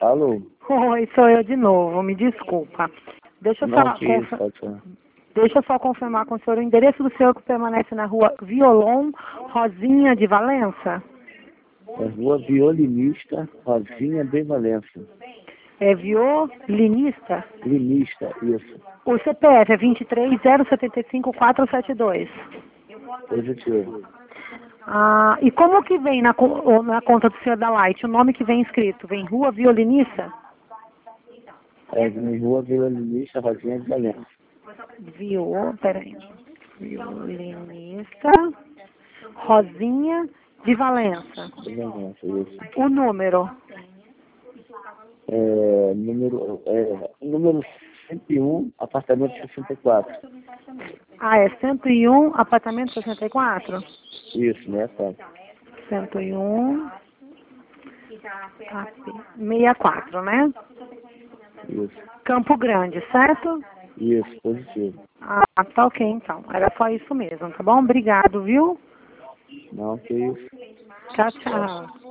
Alô? Oi, sou eu de novo, me desculpa. Deixa eu só, Não, que isso, pode falar. deixa eu só confirmar com o senhor o endereço do senhor que permanece na rua Violon Rosinha de Valença. É Rua Violinista, Rosinha de Valença. É violinista? Linista, isso. O CPF é 23075472. Positivo. Ah, e como que vem na conta do senhor da Light? O nome que vem escrito? Vem Rua Violinista? É Rua Violinista, Rosinha de Valença. Peraí. Violinista Rosinha de Valença. De Valença, isso. O número? Número 101, apartamento 64. Ah, é 101, apartamento 64? Isso, né, sabe? 101, 64, né? Isso. Campo Grande, certo? Isso, positivo. Ah, tá ok então. Era só isso mesmo, tá bom? Obrigado, viu? Não, que isso. Tchau, tchau.